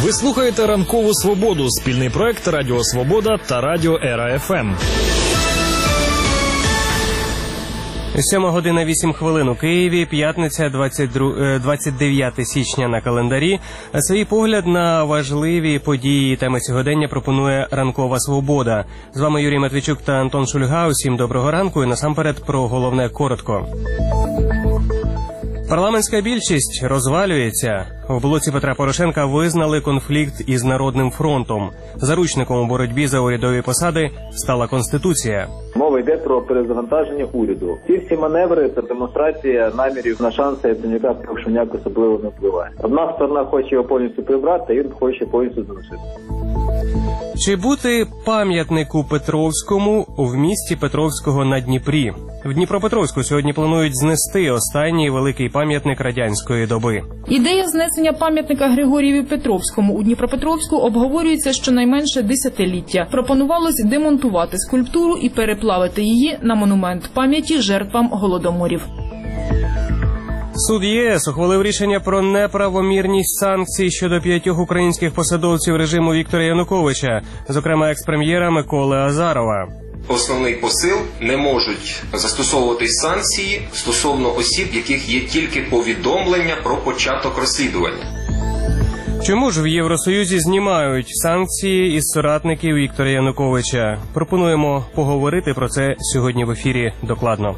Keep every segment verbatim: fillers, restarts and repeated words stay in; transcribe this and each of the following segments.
Ви слухаєте «Ранкову свободу» – спільний проект Радіо Свобода та Радіо Ера еф ем. Сьома година вісім хвилин у Києві, п'ятниця, двадцять дев'яте січня на календарі. Свій погляд на важливі події і теми сьогодення пропонує «Ранкова свобода». З вами Юрій Матвійчук та Антон Шульга. Усім доброго ранку і насамперед про головне коротко. Парламентська більшість розвалюється. В блоці Петра Порошенка визнали конфлікт із Народним фронтом. Заручником у боротьбі за урядові посади стала Конституція. Мова йде про перезавантаження уряду. Ці всі маневри – це демонстрація намірів на шанси Яценюка, що ніяк особливо не впливає. Одна сторона хоче його повністю прибрати, а інший хоче повністю залишити. Чи бути пам'ятнику Петровському в місті Петровського на Дніпрі? В Дніпропетровську сьогодні планують знести останній великий пам'ятник радянської доби. Ідея знесення пам'ятника Григорієві Петровському у Дніпропетровську обговорюється щонайменше десятиліття. Пропонувалось демонтувати скульптуру і переплавити її на монумент пам'яті жертвам голодоморів. Суд ЄС ухвалив рішення про неправомірність санкцій щодо п'ятьох українських посадовців режиму Віктора Януковича, зокрема екс-прем'єра Миколи Азарова. Основний посил – не можуть застосовуватись санкції стосовно осіб, яких є тільки повідомлення про початок розслідування. Чому ж в Євросоюзі знімають санкції із соратників Віктора Януковича? Пропонуємо поговорити про це сьогодні в ефірі докладно.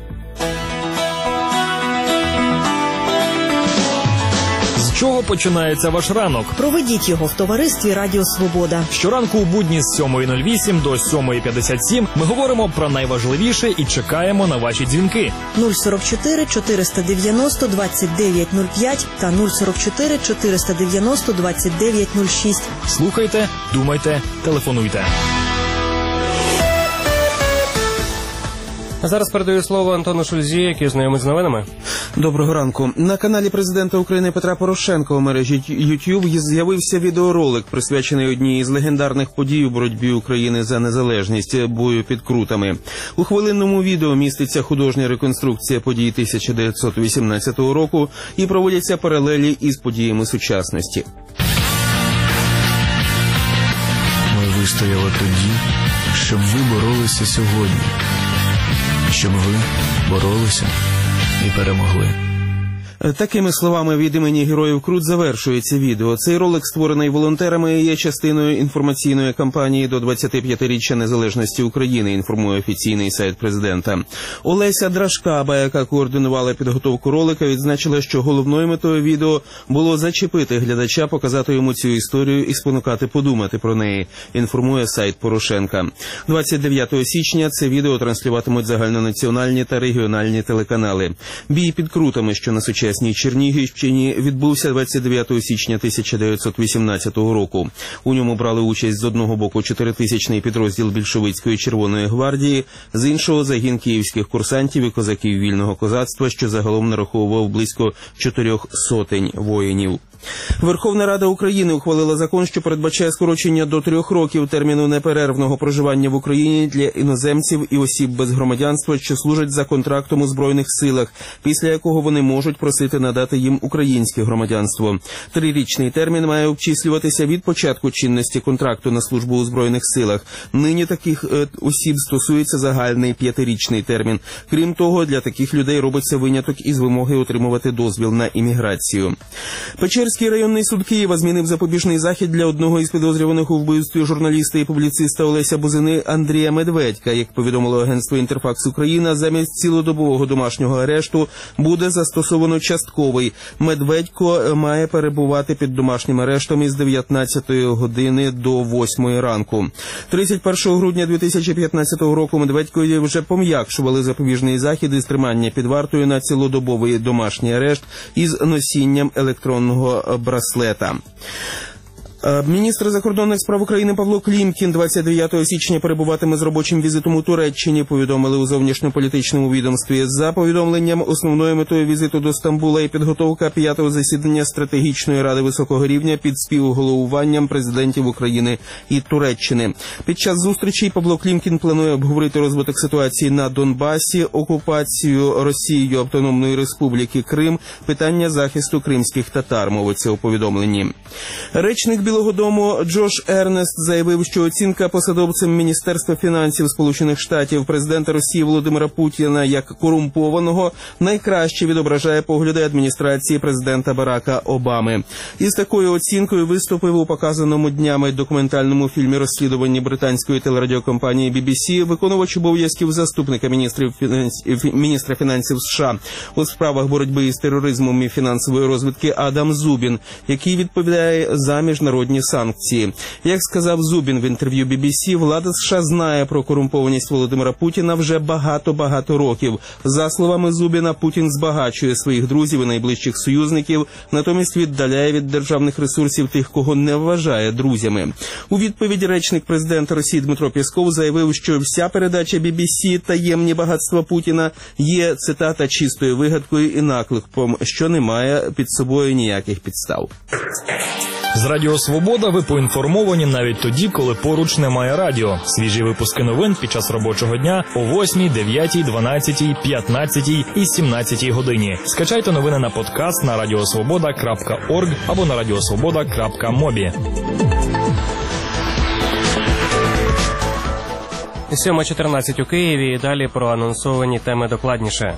З чого починається ваш ранок? Проведіть його в товаристві Радіо Свобода. Щоранку у будні з сьомої нуль вісім до сьомої п'ятдесят сім ми говоримо про найважливіше і чекаємо на ваші дзвінки. нуль сорок чотири чотириста дев'яносто двадцять дев'ять нуль п'ять та нуль сорок чотири чотириста дев'яносто двадцять дев'ять нуль шість. Слухайте, думайте, телефонуйте. Зараз передаю слово Антону Шульзі, який знайомить з новинами. Доброго ранку. На каналі президента України Петра Порошенка у мережі YouTube з'явився відеоролик, присвячений одній із легендарних подій у боротьбі України за незалежність – бою під Крутами. У хвилинному відео міститься художня реконструкція подій тисяча дев'ятсот вісімнадцятого року і проводяться паралелі із подіями сучасності. Ми вистояли тоді, щоб ви боролися сьогодні. Щоб ви боролися і перемогли. Такими словами від імені Героїв Крут завершується відео. Цей ролик, створений волонтерами, є частиною інформаційної кампанії до двадцятип'ятиріччя незалежності України, інформує офіційний сайт президента. Олеся Драшкаба, яка координувала підготовку ролика, відзначила, що головною метою відео було зачепити глядача, показати йому цю історію і спонукати подумати про неї, інформує сайт Порошенка. двадцять дев'ятого січня це відео транслюватимуть загальнонаціональні та регіональні телеканали. Бій під Крутами, що на сучасній Чернігівщині, відбувся двадцять дев'ятого січня тисяча дев'ятсот вісімнадцятого року. У ньому брали участь з одного боку чотиритисячний підрозділ більшовицької Червоної гвардії, з іншого – загін київських курсантів і козаків вільного козацтва, що загалом нараховував близько чотирьох сотень воїнів. Верховна Рада України ухвалила закон, що передбачає скорочення до трьох років терміну неперервного проживання в Україні для іноземців і осіб без громадянства, що служать за контрактом у Збройних силах, після якого вони можуть просити надати їм українське громадянство. Трирічний термін має обчислюватися від початку чинності контракту на службу у Збройних силах. Нині таких е, осіб стосується загальний п'ятирічний термін. Крім того, для таких людей робиться виняток із вимоги отримувати дозвіл на імміграцію. Печерський районний суд Києва змінив запобіжний захід для одного із підозрюваних у вбивстві журналіста і публіциста Олеся Бузини Андрія Медведька. Як повідомило агентство «Інтерфакс Україна», замість цілодобового домашнього арешту буде застосовано частковий. Медведько має перебувати під домашнім арештом із дев'ятнадцятої години до восьмої ранку. тридцять першого грудня дві тисячі п'ятнадцятого року Медведько вже пом'якшували запобіжний захід із тримання під вартою на цілодобовий домашній арешт із носінням електронного браслета. Міністр закордонних справ України Павло Клімкін двадцять дев'ятого січня перебуватиме з робочим візитом у Туреччині, повідомили у зовнішньополітичному відомстві. За повідомленням, основною метою візиту до Стамбула є підготовка п'ятого засідання стратегічної ради високого рівня під співголовуванням президентів України і Туреччини. Під час зустрічі Павло Клімкін планує обговорити розвиток ситуації на Донбасі, окупацію Росією Автономної Республіки Крим, питання захисту кримських татар, мовиться у повідомленні. Речник Білого дому Джош Ернест заявив, що оцінка посадовцем Міністерства фінансів Сполучених Штатів президента Росії Володимира Путіна як корумпованого найкраще відображає погляди адміністрації президента Барака Обами. Із такою оцінкою виступив у показаному днями документальному фільмі розслідуванні британської телерадіокомпанії бі бі сі виконувач обов'язків заступника міністрів фінансів, міністра фінансів США у справах боротьби із тероризмом і фінансової розвідки Адам Зубін, який відповідає за міжнародні санкції. Як сказав Зубін в інтерв'ю бі бі сі, влада США знає про корумпованість Володимира Путіна вже багато-багато років. За словами Зубіна, Путін збагачує своїх друзів і найближчих союзників, натомість віддаляє від державних ресурсів тих, кого не вважає друзями. У відповіді речник президента Росії Дмитро Пєсков заявив, що вся передача бі бі сі «Таємні багатства Путіна» є, цитата, чистою вигадкою і накликом, що не має під собою ніяких підстав. З Радіо Свобода ви поінформовані навіть тоді, коли поруч немає радіо. Свіжі випуски новин під час робочого дня о восьмій, дев'ятій, дванадцятій, п'ятнадцятій і сімнадцятій годині. Скачайте новини на подкаст на радіосвобода крапка орг або на радіосвобода крапка мобі. сьома чотирнадцять у Києві і далі про анонсовані теми докладніше.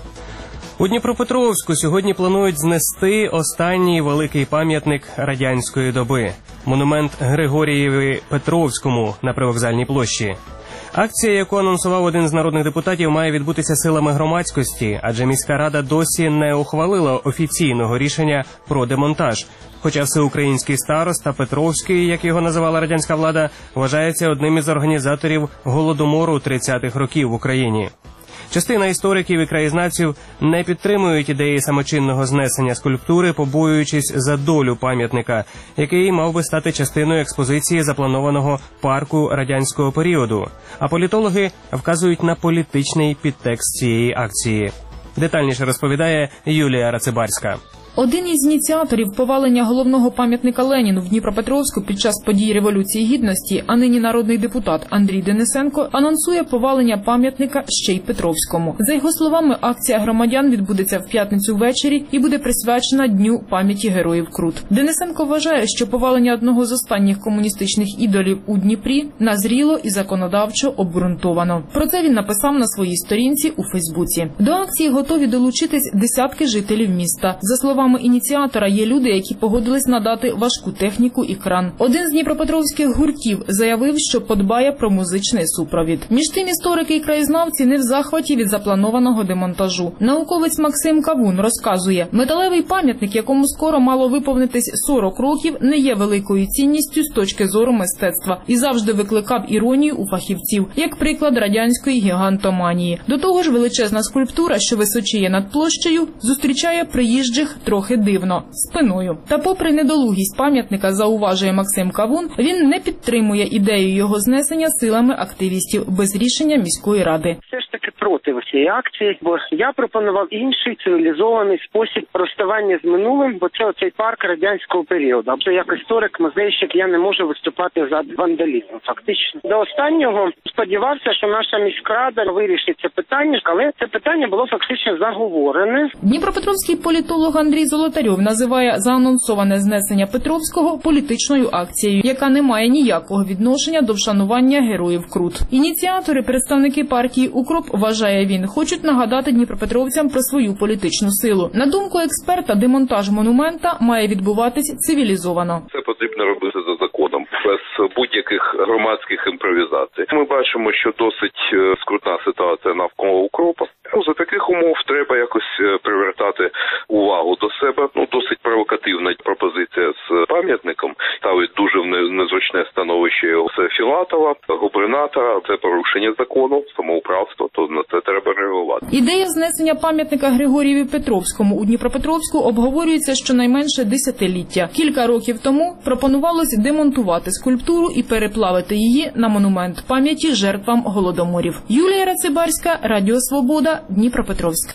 У Дніпропетровську сьогодні планують знести останній великий пам'ятник радянської доби – монумент Григорієві Петровському на Привокзальній площі. Акція, яку анонсував один з народних депутатів, має відбутися силами громадськості, адже міська рада досі не ухвалила офіційного рішення про демонтаж. Хоча всеукраїнський староста Петровський, як його називала радянська влада, вважається одним із організаторів Голодомору тридцятих років в Україні. Частина істориків і краєзнавців не підтримують ідеї самочинного знесення скульптури, побоюючись за долю пам'ятника, який мав би стати частиною експозиції запланованого парку радянського періоду. А політологи вказують на політичний підтекст цієї акції. Детальніше розповідає Юлія Рацибарська. Один із ініціаторів повалення головного пам'ятника Леніну в Дніпропетровську під час подій Революції Гідності, а нині народний депутат Андрій Денисенко, анонсує повалення пам'ятника ще й Петровському. За його словами, акція громадян відбудеться в п'ятницю ввечері і буде присвячена Дню пам'яті героїв Крут. Денисенко вважає, що повалення одного з останніх комуністичних ідолів у Дніпрі назріло і законодавчо обґрунтовано. Про це він написав на своїй сторінці у Фейсбуці. До акції готові долучитись десятки жителів міста. За словами ініціатора, є люди, які погодились надати важку техніку і кран. Один з дніпропетровських гуртів заявив, що подбає про музичний супровід. Між тим, історики і краєзнавці не в захваті від запланованого демонтажу. Науковець Максим Кавун розказує, металевий пам'ятник, якому скоро мало виповнитись сорок років, не є великою цінністю з точки зору мистецтва і завжди викликав іронію у фахівців, як приклад радянської гігантоманії. До того ж, величезна скульптура, що височіє над площею, зустрічає приїжджих трохи дивно, спиною. Та попри недолугість пам'ятника, зауважує Максим Кавун, він не підтримує ідею його знесення силами активістів без рішення міської ради. Все ж таки проти цієї акції, бо я пропонував інший цивілізований спосіб розставання з минулим, бо це оцей парк радянського періоду. Або як історик-музейщик я не можу виступати за вандалізм, фактично. До останнього сподівався, що наша міськрада вирішить це питання, але це питання було фактично заговорене. Дніпропетровський політолог Андрій Золотарьов називає заанонсоване знесення Петровського політичною акцією, яка не має ніякого відношення до вшанування героїв Крут. Ініціатори, представники партії «Укроп», вважає він, хочуть нагадати дніпропетровцям про свою політичну силу. На думку експерта, демонтаж монумента має відбуватись цивілізовано. Це потрібно робити за законом, без будь-яких громадських імпровізацій. Ми бачимо, що досить скрутна ситуація навколо «Укропа». Ну, за таких умов треба якось привертати увагу до себе. Ну, досить провокативна пропозиція з пам'ятником. Ставить дуже незручне становище з Філатова, губернатора. Це порушення закону, самоуправство, то на це треба реагувати. Ідея знесення пам'ятника Григорієві Петровському у Дніпропетровську обговорюється щонайменше десятиліття. Кілька років тому пропонувалось демонтувати скульптуру і переплавити її на монумент пам'яті жертвам голодоморів. Юлія Рацибарська, Радіо Свобода, Дніпропетровськ.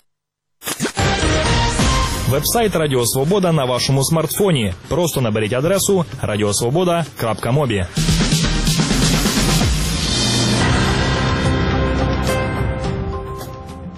Вебсайт Радіо Свобода на вашому смартфоні. Просто наберіть адресу радіосвобода крапка мобі.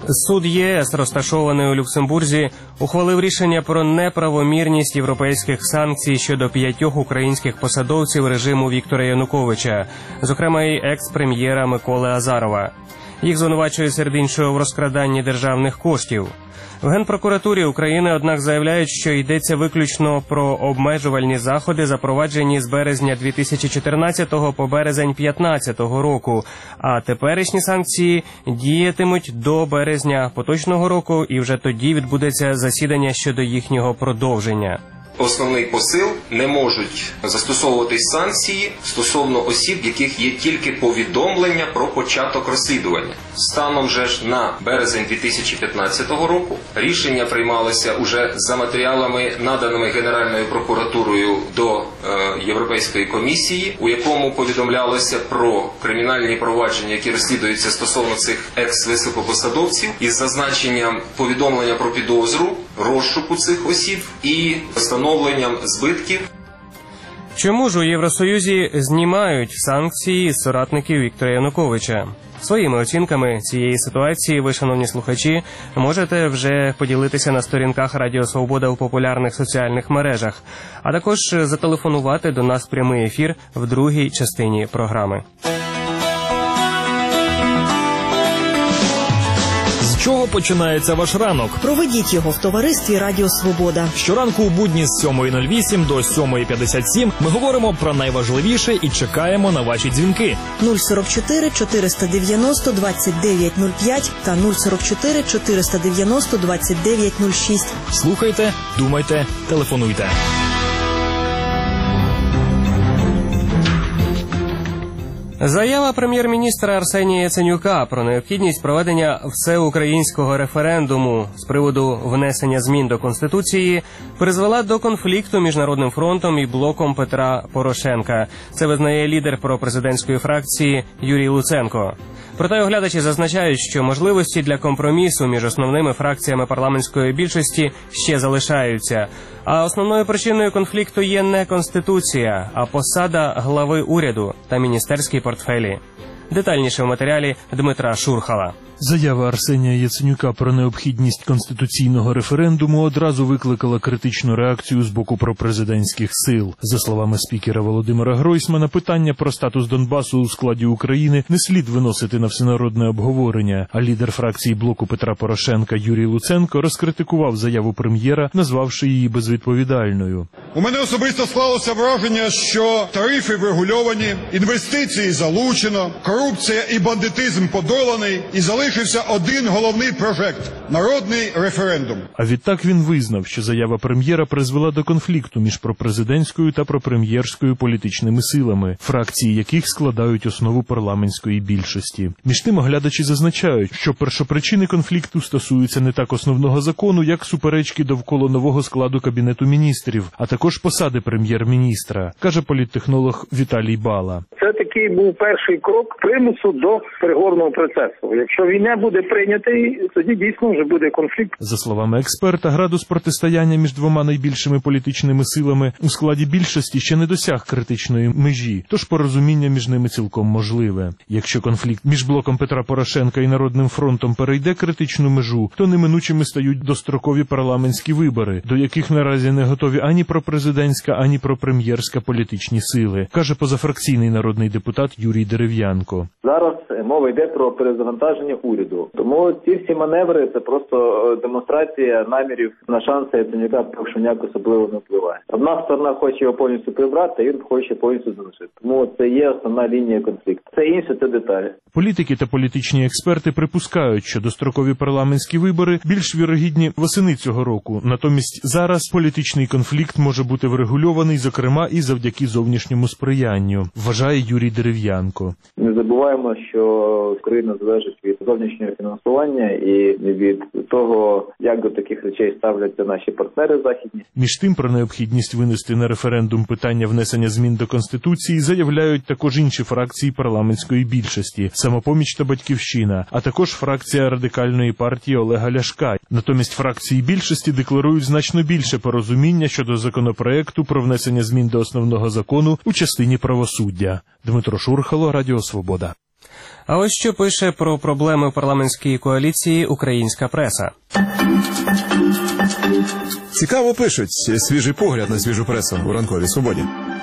Суд ЄС, розташований у Люксембурзі, ухвалив рішення про неправомірність європейських санкцій щодо п'ятьох українських посадовців режиму Віктора Януковича, зокрема і екс-прем'єра Миколи Азарова. Їх звинувачують серед іншого в розкраданні державних коштів. В Генпрокуратурі України, однак, заявляють, що йдеться виключно про обмежувальні заходи, запроваджені з березня дві тисячі чотирнадцятого по березень дві тисячі п'ятнадцятого року, а теперішні санкції діятимуть до березня поточного року, і вже тоді відбудеться засідання щодо їхнього продовження. Основний посил – не можуть застосовуватись санкції стосовно осіб, яких є тільки повідомлення про початок розслідування. Станом же ж на березень дві тисячі п'ятнадцятого року рішення приймалося уже за матеріалами, наданими Генеральною прокуратурою до е, Європейської комісії, у якому повідомлялося про кримінальні провадження, які розслідуються стосовно цих екс-високопосадовців, із зазначенням повідомлення про підозру, розшуку цих осіб і встановленням збитків. Чому ж у Євросоюзі знімають санкції з соратників Віктора Януковича? Своїми оцінками цієї ситуації ви, шановні слухачі, можете вже поділитися на сторінках Радіо Свобода у популярних соціальних мережах, а також зателефонувати до нас в прямий ефір в другій частині програми. З чого починається ваш ранок? Проведіть його в товаристві Радіо Свобода. Щоранку у будні з сьомої нуль вісім до сьомої п'ятдесят сім ми говоримо про найважливіше і чекаємо на ваші дзвінки. нуль сорок чотири чотириста дев'яносто двадцять дев'ять нуль п'ять та нуль сорок чотири чотириста дев'яносто двадцять дев'ять нуль шість. Слухайте, думайте, телефонуйте. Заява прем'єр-міністра Арсенія Яценюка про необхідність проведення всеукраїнського референдуму з приводу внесення змін до Конституції призвела до конфлікту між Народним фронтом і блоком Петра Порошенка. Це визнає лідер пропрезидентської фракції Юрій Луценко. Проте оглядачі зазначають, що можливості для компромісу між основними фракціями парламентської більшості ще залишаються. А основною причиною конфлікту є не Конституція, а посада глави уряду та міністерські портфелі. Детальніше в матеріалі Дмитра Шурхала. Заява Арсенія Яценюка про необхідність конституційного референдуму одразу викликала критичну реакцію з боку пропрезидентських сил. За словами спікера Володимира Гройсмана, питання про статус Донбасу у складі України не слід виносити на всенародне обговорення, а лідер фракції блоку Петра Порошенка Юрій Луценко розкритикував заяву прем'єра, назвавши її безвідповідальною. У мене особисто склалося враження, що тарифи врегульовані, інвестиції залучено, корупція і бандитизм подоланий, і залишився один головний прожект – народний референдум. А відтак він визнав, що заява прем'єра призвела до конфлікту між пропрезидентською та пропрем'єрською політичними силами, фракції яких складають основу парламентської більшості. Між тим оглядачі зазначають, що першопричини конфлікту стосуються не так основного закону, як суперечки довкола нового складу Кабінету міністрів, а також посади прем'єр-міністра, каже політтехнолог Віталій Бала. Це такий був перший крок примусу до переговорного процесу. Якщо він не буде прийнятий, тоді дійсно вже буде конфлікт. За словами експерта, градус протистояння між двома найбільшими політичними силами у складі більшості ще не досяг критичної межі, тож порозуміння між ними цілком можливе. Якщо конфлікт між блоком Петра Порошенка і Народним фронтом перейде критичну межу, то неминучими стають дострокові парламентські вибори, до яких наразі не готові ані пропрезидентська, ані пропрем'єрська політичні сили, каже позафракційний народний депутат Юрій Дерев'янко. Зараз мова йде про перезавантаження уряду. Тому ці всі маневри – це просто демонстрація намірів на шанси Яценюка, що ніяк особливо не впливає. Одна сторона хоче його повністю прибрати, а він хоче повністю залишити. Тому це є основна лінія конфлікту. Це інше, це деталі. Політики та політичні експерти припускають, що дострокові парламентські вибори більш вірогідні восени цього року. Натомість зараз політичний конфлікт може бути врегульований, зокрема, і завдяки зовнішньому сприянню, вважає Юрій Дерев'янко. Не забуваємо, що Україна залежить від зовнішнього фінансування і від того, як до таких речей ставляться наші партнери західні. Між тим, про необхідність винести на референдум питання внесення змін до Конституції заявляють також інші фракції парламентської більшості – «Самопоміч» та «Батьківщина», а також фракція Радикальної партії Олега Ляшка. Натомість фракції більшості декларують значно більше порозуміння щодо законопроекту про внесення змін до основного закону у частині правосуддя. Дмитро Шурхало, Радіо Свобода. А ось що пише про проблеми в парламентській коаліції українська преса. Цікаво пишуть. Свіжий погляд на свіжу пресу у ранковій свободі.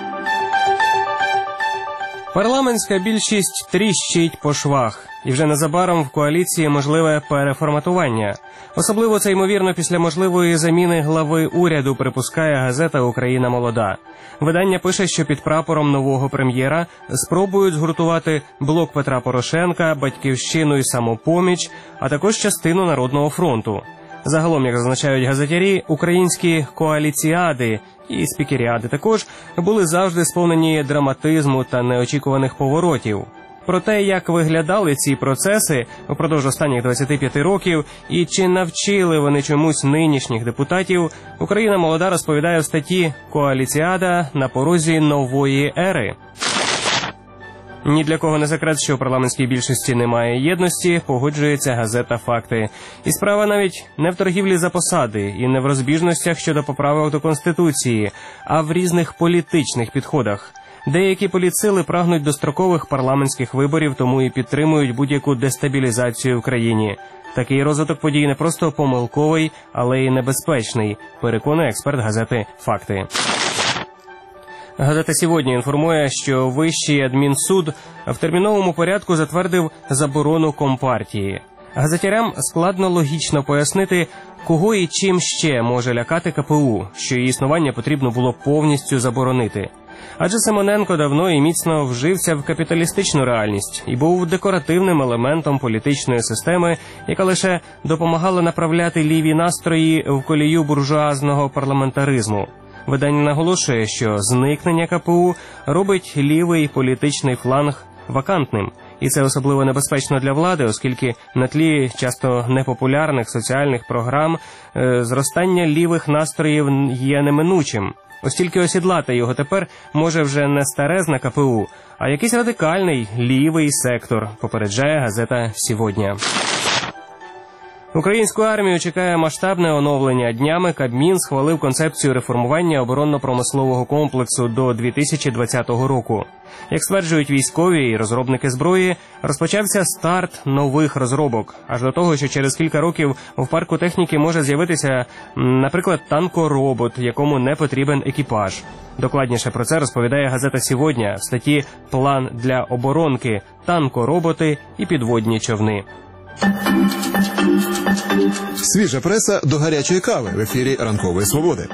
Парламентська більшість тріщить по швах. І вже незабаром в коаліції можливе переформатування. Особливо це ймовірно після можливої заміни глави уряду, припускає газета «Україна молода». Видання пише, що під прапором нового прем'єра спробують згуртувати блок Петра Порошенка, Батьківщину і Самопоміч, а також частину Народного фронту. Загалом, як зазначають газетярі, українські коаліціади і спікеріади також були завжди сповнені драматизму та неочікуваних поворотів. Про те, як виглядали ці процеси впродовж останніх двадцяти п'яти років і чи навчили вони чомусь нинішніх депутатів, «Україна молода» розповідає в статті «Коаліціада на порозі нової ери». Ні для кого не секрет, що у парламентській більшості немає єдності, погоджується газета «Факти». І справа навіть не в торгівлі за посади і не в розбіжностях щодо поправок до Конституції, а в різних політичних підходах. Деякі політсили прагнуть дострокових парламентських виборів, тому і підтримують будь-яку дестабілізацію в країні. Такий розвиток подій не просто помилковий, але й небезпечний, переконує експерт газети «Факти». Газета «Сьогодні» інформує, що Вищий адмінсуд в терміновому порядку затвердив заборону Компартії. Газетярям складно логічно пояснити, кого і чим ще може лякати ка пе у, що її існування потрібно було повністю заборонити. Адже Симоненко давно і міцно вжився в капіталістичну реальність і був декоративним елементом політичної системи, яка лише допомагала направляти ліві настрої в колію буржуазного парламентаризму. Видання наголошує, що зникнення ка пе у робить лівий політичний фланг вакантним. І це особливо небезпечно для влади, оскільки на тлі часто непопулярних соціальних програм е, зростання лівих настроїв є неминучим. Ось тільки осідлати його тепер може вже не старезна ка пе у, а якийсь радикальний лівий сектор, попереджає газета «Сьогодні». Українську армію чекає масштабне оновлення. Днями Кабмін схвалив концепцію реформування оборонно-промислового комплексу до дві тисячі двадцятого року. Як стверджують військові і розробники зброї, розпочався старт нових розробок. Аж до того, що через кілька років в парку техніки може з'явитися, наприклад, танкоробот, якому не потрібен екіпаж. Докладніше про це розповідає газета «Сьогодні» в статті «План для оборонки. Танкороботи і підводні човни». Свіжа преса до гарячої кави в ефірі «Ранкової свободи».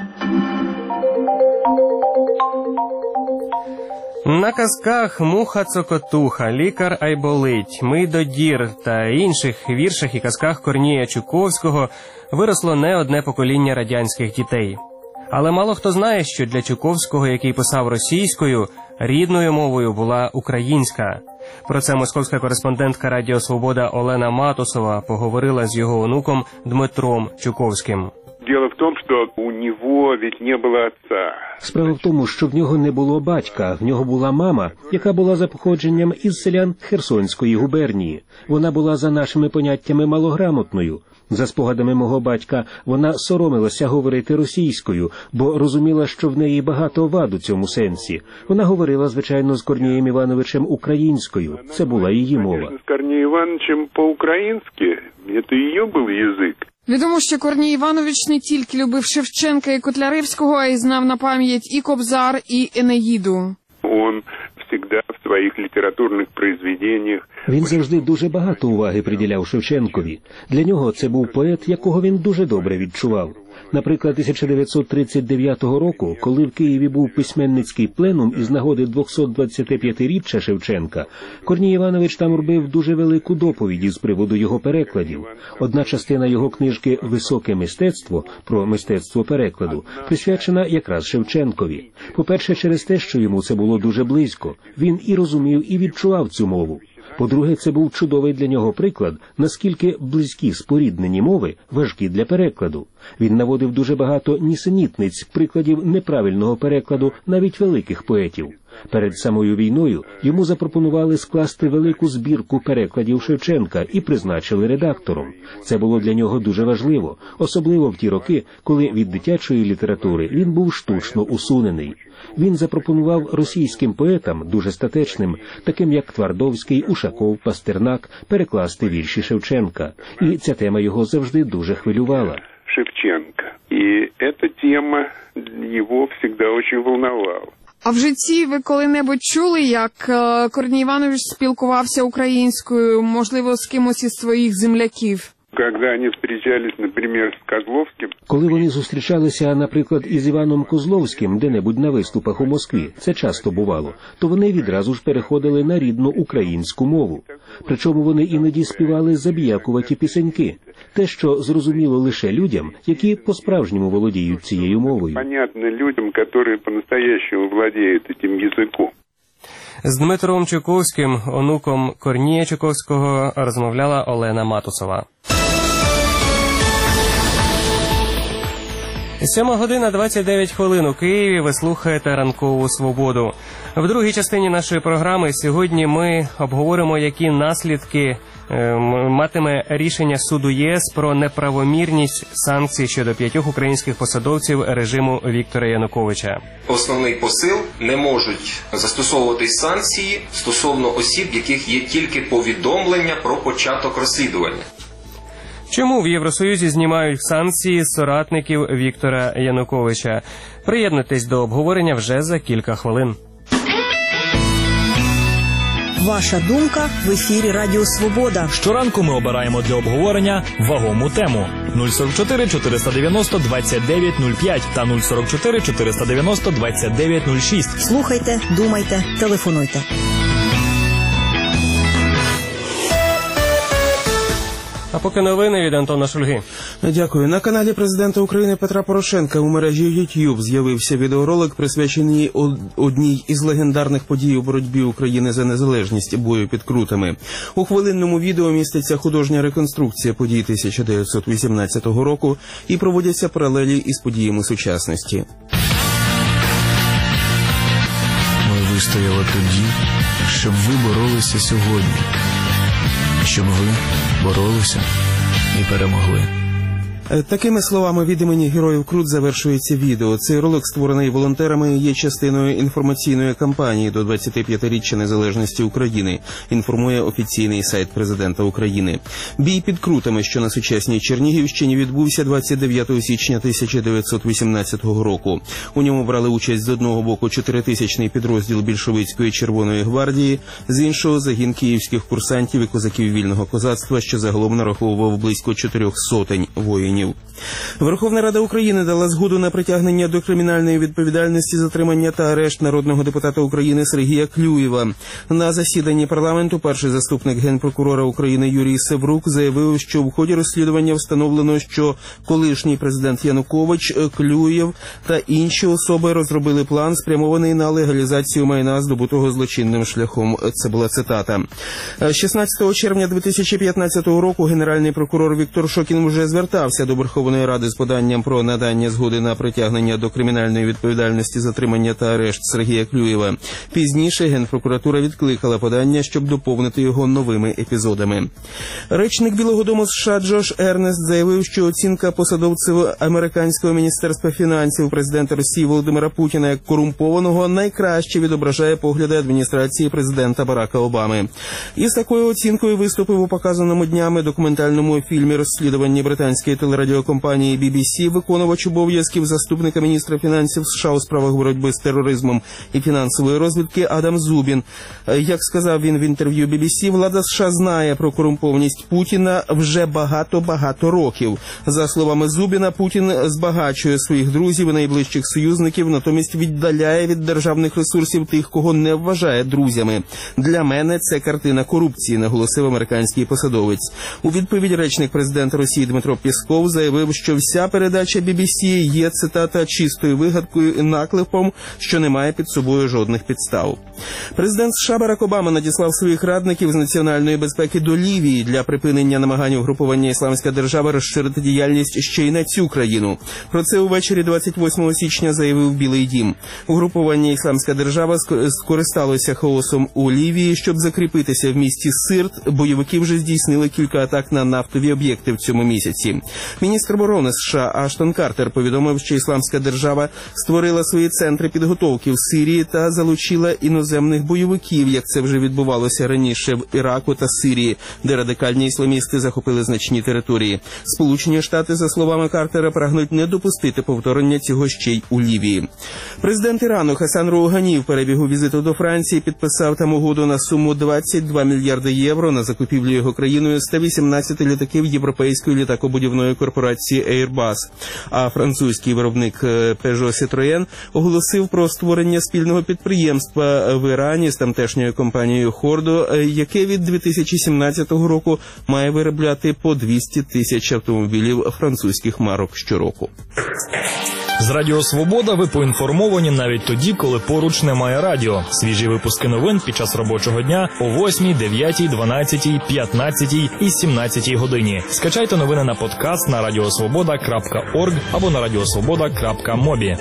На казках «Муха-цокотуха», «Лікар Айболить», «Мий до дір» та інших віршах і казках Корнія Чуковського виросло не одне покоління радянських дітей. Але мало хто знає, що для Чуковського, який писав російською, рідною мовою була українська. Про це московська кореспондентка Радіо Свобода Олена Матусова поговорила з його онуком Дмитром Чуковським. Дело в тому, що у нього ведь не було отця. Справа в тому, що в нього не було батька, в нього була мама, яка була за походженням із селян Херсонської губернії. Вона була за нашими поняттями малограмотною. За спогадами мого батька, вона соромилася говорити російською, бо розуміла, що в неї багато вад у цьому сенсі. Вона говорила, звичайно, з Корнієм Івановичем українською. Це була її мова. З Корнієм Івановичем по-українськи. Це її був язик. Відомо, що Корній Іванович не тільки любив Шевченка і Котляревського, а й знав на пам'ять і Кобзар, і Енеїду. Он всегда в своїх літературних произведеннях. Він завжди дуже багато уваги приділяв Шевченкові. Для нього це був поет, якого він дуже добре відчував. Наприклад, тисяча дев'ятсот тридцять дев'ятого року, коли в Києві був письменницький пленум із нагоди двохсотдвадцятип'ятиріччя Шевченка, Корній Іванович там робив дуже велику доповідь із приводу його перекладів. Одна частина його книжки «Високе мистецтво» про мистецтво перекладу присвячена якраз Шевченкові. По-перше, через те, що йому це було дуже близько. Він і розумів, і відчував цю мову. По-друге, це був чудовий для нього приклад, наскільки близькі споріднені мови важкі для перекладу. Він наводив дуже багато нісенітниць, прикладів неправильного перекладу навіть великих поетів. Перед самою війною йому запропонували скласти велику збірку перекладів Шевченка і призначили редактором. Це було для нього дуже важливо, особливо в ті роки, коли від дитячої літератури він був штучно усунений. Він запропонував російським поетам, дуже статечним, таким як Твардовський, Ушаков, Пастернак, перекласти вірші Шевченка. І ця тема його завжди дуже хвилювала. Шевченка. І ця тема його завжди дуже волновала. А в житті ви коли-небудь чули, як Корній Іванович спілкувався українською, можливо, з кимось із своїх земляків? Когда они встречались, например, с Козловским. Коли вони зустрічалися, наприклад, із Іваном Козловським, де-небудь на виступах у Москві, це часто бувало, то вони відразу ж переходили на рідну українську мову. Причому вони іноді співали забіякуваті пісеньки. Те, що зрозуміло лише людям, які по-справжньому володіють цією мовою. Понятно людям, які по-настоящему володіють цим язиком. З Дмитром Чуковським, онуком Корнія Чуковського, розмовляла Олена Матусова. Сьома година двадцять дев'ять хвилин у Києві. Ви слухаєте «Ранкову свободу». В другій частині нашої програми сьогодні ми обговоримо, які наслідки е, матиме рішення суду ЄС про неправомірність санкцій щодо п'ятьох українських посадовців режиму Віктора Януковича. Основний посил: не можуть застосовуватись санкції стосовно осіб, яких є тільки повідомлення про початок розслідування. Чому в Євросоюзі знімають санкції з соратників Віктора Януковича? Приєднуйтесь до обговорення вже за кілька хвилин. Ваша думка в ефірі Радіо Свобода. Щоранку ми обираємо для обговорення вагому тему. нуль сорок чотири чотириста дев'яносто двадцять дев'ять нуль п'ять та нуль сорок чотири чотириста дев'яносто двадцять дев'ять нуль шість. Слухайте, думайте, телефонуйте. А поки новини від Антона Шульги. Дякую. На каналі президента України Петра Порошенка у мережі YouTube з'явився відеоролик, присвячений одній із легендарних подій у боротьбі України за незалежність – бою під Крутами. У хвилинному відео міститься художня реконструкція подій тисяча дев'ятсот вісімнадцятого року і проводяться паралелі із подіями сучасності. Ми вистояли тоді, щоб ви боролися сьогодні. Щоб ви боролися і перемогли. Такими словами від імені Героїв Крут завершується відео. Цей ролик, створений волонтерами, є частиною інформаційної кампанії до двадцятип'ятиріччя незалежності України, інформує офіційний сайт президента України. Бій під Крутами, що на сучасній Чернігівщині, відбувся двадцять дев'ятого січня тисяча дев'ятсот вісімнадцятого року. У ньому брали участь з одного боку чотиритисячний підрозділ більшовицької Червоної гвардії, з іншого загін київських курсантів і козаків вільного козацтва, що загалом нараховував близько чотирьох сотень воїнів. Верховна Рада України дала згоду на притягнення до кримінальної відповідальності, затримання та арешт народного депутата України Сергія Клюєва. На засіданні парламенту перший заступник генпрокурора України Юрій Севрук заявив, що в ході розслідування встановлено, що колишній президент Янукович, Клюєв та інші особи розробили план, спрямований на легалізацію майна, здобутого злочинним шляхом. Це була цитата. шістнадцятого червня дві тисячі п'ятнадцятого року генеральний прокурор Віктор Шокін вже звертався до Верховної Ради з поданням про надання згоди на притягнення до кримінальної відповідальності, затримання та арешт Сергія Клюєва. Пізніше Генпрокуратура відкликала подання, щоб доповнити його новими епізодами. Речник Білого дому США Джош Ернест заявив, що оцінка посадовців американського міністерства фінансів президента Росії Володимира Путіна як корумпованого найкраще відображає погляди адміністрації президента Барака Обами. Із такою оцінкою виступив у показаному днями документальному фільмі розслідування британської телерадіокомпанії бі бі сі виконувач обов'язків заступника міністра фінансів США у справах боротьби з тероризмом і фінансової розвідки Адам Зубін. Як сказав він в інтерв'ю бі бі сі, влада США знає про корумпованість Путіна вже багато-багато років. За словами Зубіна, Путін збагачує своїх друзів і найближчих союзників, натомість віддаляє від державних ресурсів тих, кого не вважає друзями. Для мене це картина корупції, наголосив американський посадовець. У відповідь речник президента Росії Дмитро Пєсков Песков заявив, що вся передача бі бі сі є, цитата, чистою вигадкою і наклепом, що не має під собою жодних підстав. Президент США Барак Обама надіслав своїх радників з національної безпеки до Лівії для припинення намагань угрупування «Ісламська держава» розширити діяльність ще й на цю країну. Про це увечері двадцять восьмого січня заявив Білий дім. Угрупування «Ісламська держава» скористалося хаосом у Лівії, щоб закріпитися в місті Сирт. Бойовики вже здійснили кілька атак на нафтові об'єкти в цьому місяці. Міністр оборони США Аштон Картер повідомив, що «Ісламська держава» створила свої центри підготовки в Сирії та залучила іноземних бойовиків, як це вже відбувалося раніше в Іраку та Сирії, де радикальні ісламісти захопили значні території. Сполучені Штати, за словами Картера, прагнуть не допустити повторення цього ще й у Лівії. Президент Ірану Хасан Роугані в перебігу візиту до Франції підписав там угоду на суму двадцять два мільярди євро на закупівлю його країною сто вісімнадцять літаків європейської літакобудівної корпорації Airbus. А французький виробник Peugeot Citroën оголосив про створення спільного підприємства в Ірані з тамтешньою компанією Хордо, яке від дві тисячі сімнадцятого року має виробляти по двісті тисяч автомобілів французьких марок щороку. З Радіо Свобода ви поінформовані навіть тоді, коли поруч немає радіо. Свіжі випуски новин під час робочого дня о восьмій, дев'ятій, дванадцятій, п'ятнадцятій і сімнадцятій годині. Скачайте новини на подкаст на радіосвобода крапка орг або на радіосвобода крапка мобі.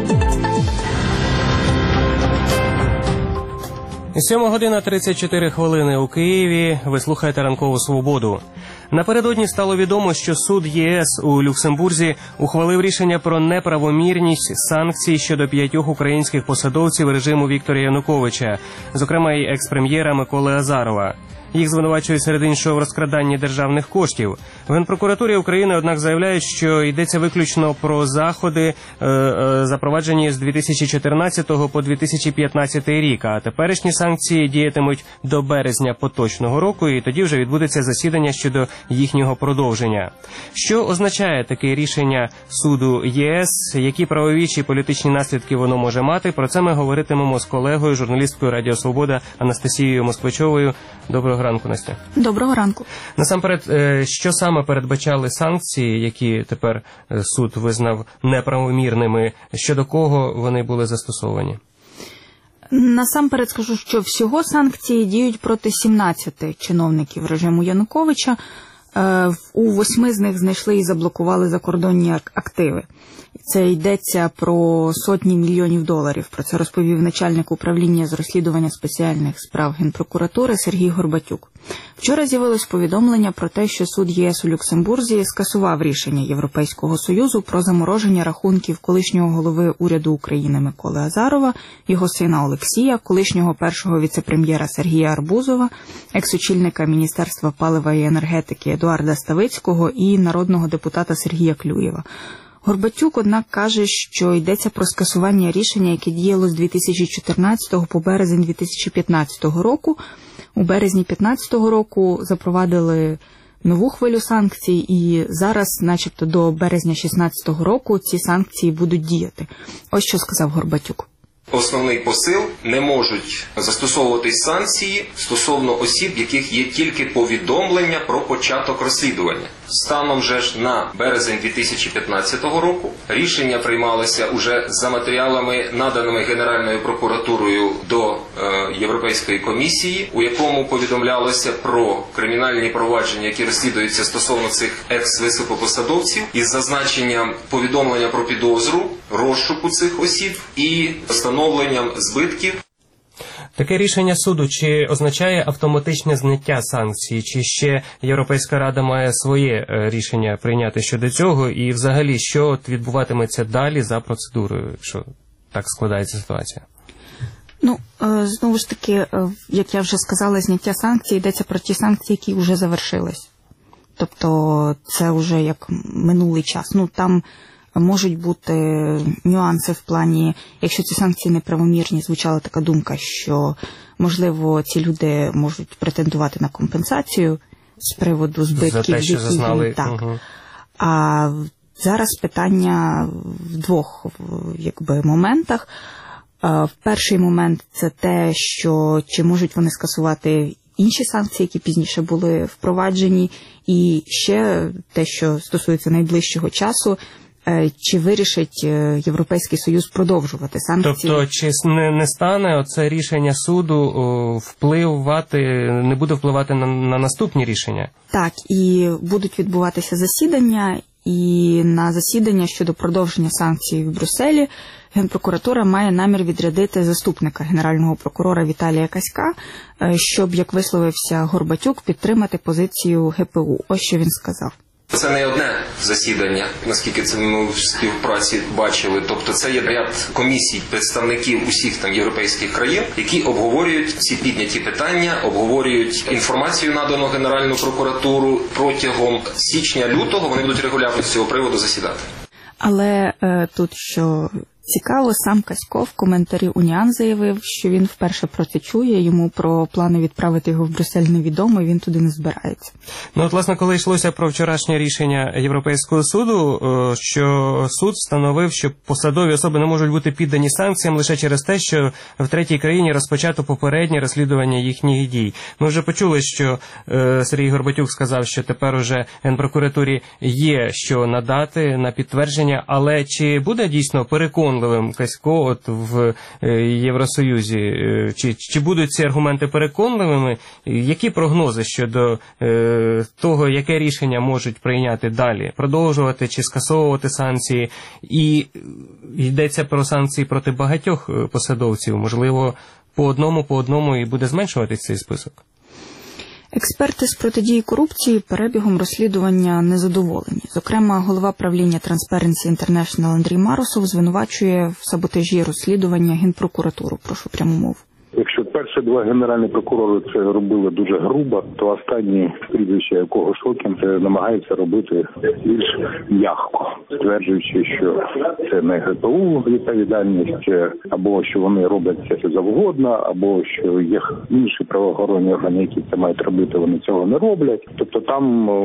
сьома година тридцять чотири хвилини у Києві. Ви слухаєте «Ранкову свободу». Напередодні стало відомо, що суд ЄС у Люксембурзі ухвалив рішення про неправомірність санкцій щодо п'ятьох українських посадовців режиму Віктора Януковича, зокрема і екс-прем'єра Миколи Азарова. Їх звинувачують серед іншого в розкраданні державних коштів. В Генпрокуратурі України, однак, заявляють, що йдеться виключно про заходи, е, е, запроваджені з дві тисячі чотирнадцятого по дві тисячі п'ятнадцятий рік, а теперішні санкції діятимуть до березня поточного року, і тоді вже відбудеться засідання щодо їхнього продовження. Що означає таке рішення суду ЄС, які правові чи політичні наслідки воно може мати? Про це ми говоритимемо з колегою, журналісткою Радіо Свобода Анастасією Москвичовою. Доброго ранку, Настя. Доброго ранку. Насамперед, що саме передбачали санкції, які тепер суд визнав неправомірними, щодо кого вони були застосовані? Насамперед скажу, що всього санкції діють проти сімнадцяти чиновників режиму Януковича. У восьми з них знайшли і заблокували закордонні активи. Це йдеться про сотні мільйонів доларів. Про це розповів начальник управління з розслідування спеціальних справ Генпрокуратури Сергій Горбатюк. Вчора з'явилось повідомлення про те, що суд ЄС у Люксембурзі скасував рішення Європейського Союзу про замороження рахунків колишнього голови уряду України Миколи Азарова, його сина Олексія, колишнього першого віце-прем'єра Сергія Арбузова, екс-очільника Міністерства палива і енергетики Едуарда Ставицького і народного депутата Сергія Клюєва. Горбатюк, однак, каже, що йдеться про скасування рішення, яке діяло з дві тисячі чотирнадцятого по березень дві тисячі п'ятнадцятого року. У березні дві тисячі п'ятнадцятого року запровадили нову хвилю санкцій, і зараз, начебто, до березня дві тисячі шістнадцятого року ці санкції будуть діяти. Ось що сказав Горбатюк. Основний посил: не можуть застосовуватись санкції стосовно осіб, яких є тільки повідомлення про початок розслідування. Станом же ж на березень дві тисячі п'ятнадцятого року рішення приймалося уже за матеріалами, наданими Генеральною прокуратурою до е, Європейської комісії, у якому повідомлялося про кримінальні провадження, які розслідуються стосовно цих екс-високопосадовців, із зазначенням повідомлення про підозру, розшуку цих осіб і встановленням збитків. Таке рішення суду чи означає автоматичне зняття санкцій, чи ще Європейська Рада має своє рішення прийняти щодо цього, і взагалі, що от відбуватиметься далі за процедурою, якщо так складається ситуація? Ну, знову ж таки, як я вже сказала, зняття санкцій йдеться про ті санкції, які вже завершились. Тобто це вже як минулий час. Ну, там можуть бути нюанси в плані, якщо ці санкції неправомірні, звучала така думка, що, можливо, ці люди можуть претендувати на компенсацію з приводу збитків. За те, що зазнали. Так. Угу. А зараз питання в двох якби, моментах. В перший момент це те, що чи можуть вони скасувати інші санкції, які пізніше були впроваджені, і ще те, що стосується найближчого часу, чи вирішить Європейський Союз продовжувати санкції. Тобто, чи не, не стане оце рішення суду о, впливати, не буде впливати на, на наступні рішення? Так, і будуть відбуватися засідання, і на засідання щодо продовження санкцій в Брюсселі Генпрокуратура має намір відрядити заступника генерального прокурора Віталія Каська, щоб, як висловився Горбатюк, підтримати позицію ге пе у. Ось що він сказав. Це не одне засідання, наскільки це ми в співпраці бачили. Тобто це є ряд комісій, представників усіх там європейських країн, які обговорюють ці підняті питання, обговорюють інформацію, надану Генеральну прокуратуру. Протягом січня-лютого вони будуть регулярно з цього приводу засідати. Але е, тут, що цікаво, сам Касько в коментарі Уніан заявив, що він вперше про це чує, йому про плани відправити його в Брюссель невідомо, і він туди не збирається. Ну, от, власне, коли йшлося про вчорашнє рішення Європейського суду, що суд встановив, що посадові особи не можуть бути піддані санкціям лише через те, що в третій країні розпочато попереднє розслідування їхніх дій. Ми вже почули, що е, Сергій Горбатюк сказав, що тепер уже Генпрокуратурі є що надати на підтвердження, але чи буде дійсно переконливим Касько от в Євросоюзі? Чи, чи будуть ці аргументи переконливими? Які прогнози щодо е, того, яке рішення можуть прийняти далі? Продовжувати чи скасовувати санкції? І йдеться про санкції проти багатьох посадовців. Можливо, по одному, по одному і буде зменшуватись цей список? Експерти з протидії корупції перебігом розслідування незадоволені. Зокрема, голова правління Transparency International Андрій Марусов звинувачує в саботажі розслідування Генпрокуратуру. Прошу пряму мову. Якщо перші два генеральні прокурори це робили дуже грубо, то останні, прізвище якого Шокін, це намагається робити більш м'яко, стверджуючи, що це не ге пе у відповідальність, або що вони роблять це завгодно, або що є інші правоохоронні органи, які це мають робити, вони цього не роблять. Тобто там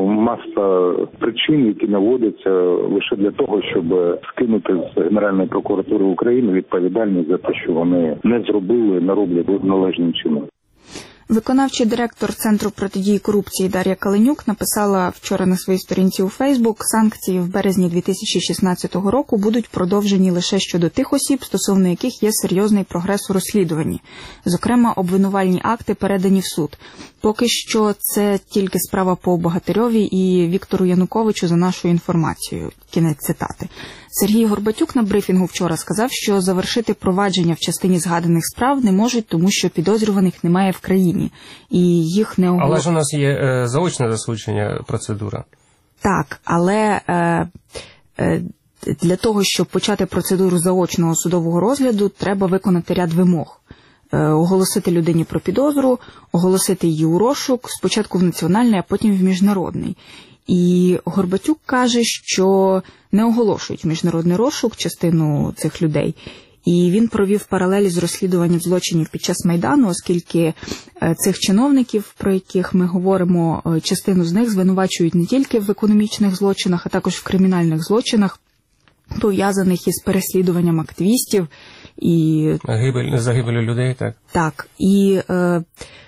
маса причин, які наводяться лише для того, щоб скинути з Генеральної прокуратури України відповідальність за те, що вони не зробили, не роблять належним чином. Виконавчий директор Центру протидії корупції Дар'я Каленюк написала вчора на своїй сторінці у Фейсбук: санкції в березні дві тисячі шістнадцятого року будуть продовжені лише щодо тих осіб, стосовно яких є серйозний прогрес у розслідуванні. Зокрема, обвинувальні акти передані в суд. Поки що це тільки справа по Богатирьові і Віктору Януковичу, за нашою інформацією. Кінець цитати. Сергій Горбатюк на брифінгу вчора сказав, що завершити провадження в частині згаданих справ не можуть, тому що підозрюваних немає в країні. І їх не оголошують. Але ж у нас є е, заочне засудження процедура. Так, але е, е, для того, щоб почати процедуру заочного судового розгляду, треба виконати ряд вимог. Е, оголосити людині про підозру, оголосити її у розшук, спочатку в національний, а потім в міжнародний. І Горбатюк каже, що не оголошують міжнародний розшук частину цих людей. І він провів паралелі з розслідуванням злочинів під час Майдану, оскільки цих чиновників, про яких ми говоримо, частину з них звинувачують не тільки в економічних злочинах, а також в кримінальних злочинах, пов'язаних із переслідуванням активістів і Гибель, загибелю людей, так? Так. І е,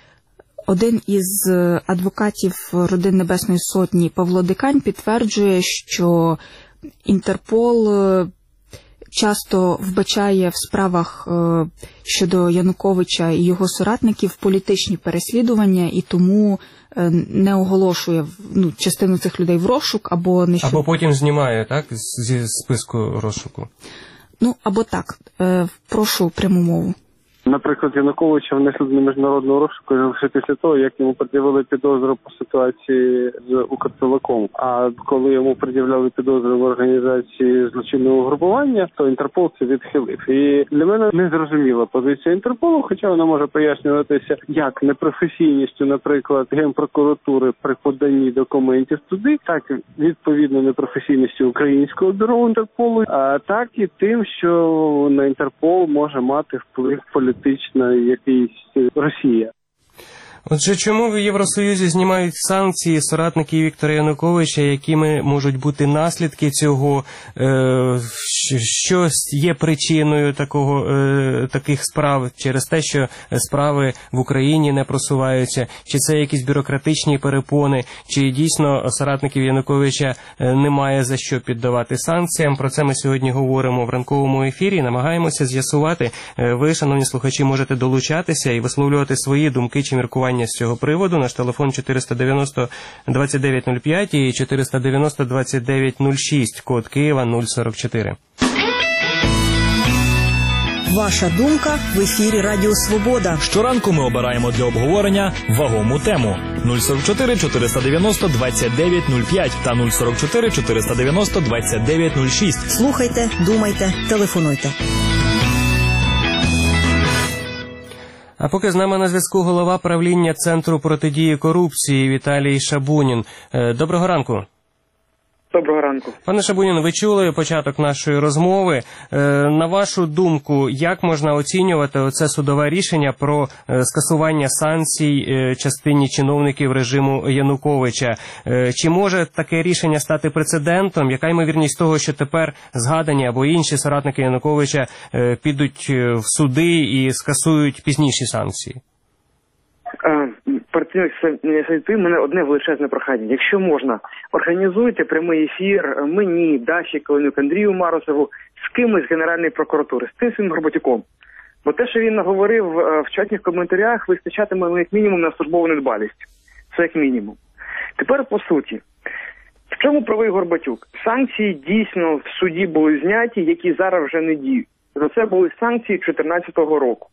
один із адвокатів родин Небесної Сотні Павло Дикань підтверджує, що Інтерпол часто вбачає в справах е, щодо Януковича і його соратників політичні переслідування, і тому е, не оголошує ну, частину цих людей в розшук, або не Або потім знімає, так, зі списку розшуку. Ну, або так. Е, прошу пряму мову. Наприклад, Януковича внесли до міжнародного розшуку лише після того, як йому пред'явили підозру по ситуації з Укртелеком. А коли йому пред'являли підозру в організації злочинного групування, то Інтерпол це відхилив. І для мене не зрозуміла позиція Інтерполу, хоча вона може пояснюватися як непрофесійністю, наприклад, Генпрокуратури при поданні документів туди, так відповідно непрофесійністю українського бюро Інтерполу, а так і тим, що на Інтерпол може мати вплив політичний політична якийсь Росія. Отже, чому в Євросоюзі знімають санкції соратників Віктора Януковича, якими можуть бути наслідки цього, е, що є причиною такого, е, таких справ через те, що справи в Україні не просуваються, чи це якісь бюрократичні перепони, чи дійсно соратників Януковича немає за що піддавати санкціям. Про це ми сьогодні говоримо в ранковому ефірі, намагаємося з'ясувати. Ви, шановні слухачі, можете долучатися і висловлювати свої думки чи міркування з цього приводу. Наш телефон чотириста дев'яносто двадцять дев'ять нуль п'ять і чотириста дев'яносто двадцять дев'ять нуль шість, код Києва нуль сорок чотири. Ваша думка в ефірі Радіо Свобода. Щоранку ми обираємо для обговорення вагому тему. нуль сорок чотири чотириста дев'яносто двадцять дев'ять нуль п'ять та нуль сорок чотири чотириста дев'яносто двадцять дев'ять нуль шість. Слухайте, думайте, телефонуйте. А поки з нами на зв'язку голова правління Центру протидії корупції Віталій Шабунін. Доброго ранку. Доброго ранку. Пане Шабунін, ви чули початок нашої розмови. На вашу думку, як можна оцінювати оце судове рішення про скасування санкцій частині чиновників режиму Януковича? Чи може таке рішення стати прецедентом? Яка ймовірність того, що тепер згадані або інші соратники Януковича підуть в суди і скасують пізніші санкції? Перед тим, у мене одне величезне прохання. Якщо можна, організуйте прямий ефір мені, Даші Калинюк, Андрію Марусову, з кимось з Генеральної прокуратури, з тим своїм Горбатюком. Бо те, що він наговорив в чатних коментарях, вистачатиме як мінімум на службову недбалість. Це як мінімум. Тепер по суті. В чому правий Горбатюк? Санкції дійсно в суді були зняті, які зараз вже не діють. За це були санкції дві тисячі чотирнадцятого року.